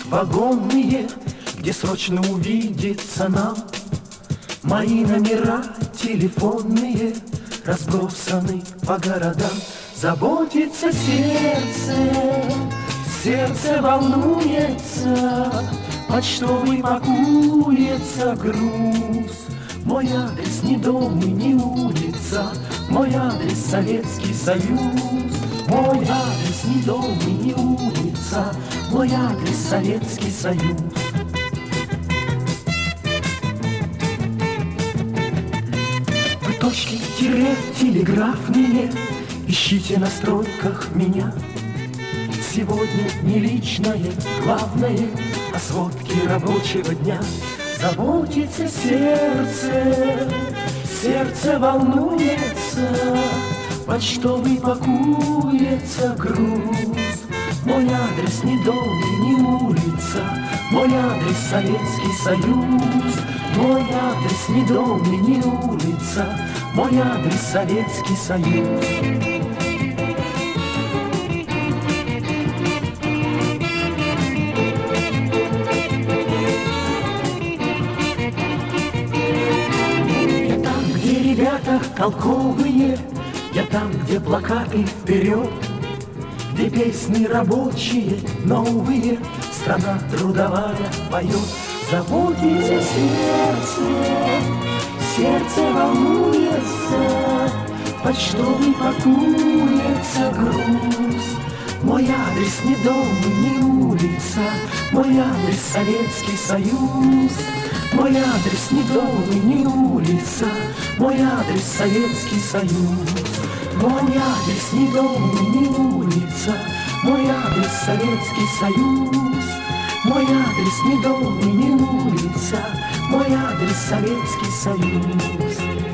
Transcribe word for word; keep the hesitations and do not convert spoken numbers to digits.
вагонные, где срочно увидеться нам. Мои номера телефонные разбросаны по городам. Заботится сердце, сердце волнуется, почтовый пакуется груз. Мой адрес не дом и не улица, мой адрес Советский Союз. Мой адрес не дом и не улица, мой адрес Советский Союз. Вы точки тире телеграфные ищите на стройках меня. Сегодня не личное, главное о сводке рабочего дня. Заботится сердце, сердце волнуется, почтовый пакуется груз. Мой адрес не дом и не улица, мой адрес Советский Союз. Мой адрес не дом и не улица, мой адрес Советский Союз. Ребята толковые, я там, где плакаты вперед, где песни рабочие, новые, страна трудовая поет. Заботится сердце, сердце волнуется, почтовый пакуется груз. Мой адрес не дом и не улица, мой адрес Советский Союз. Мой адрес не дом и не улица, мой адрес Советский Союз. Мой адрес не дом и не улица, мой адрес Советский Союз. Мой адрес не дом и не улица, мой адрес Советский Союз.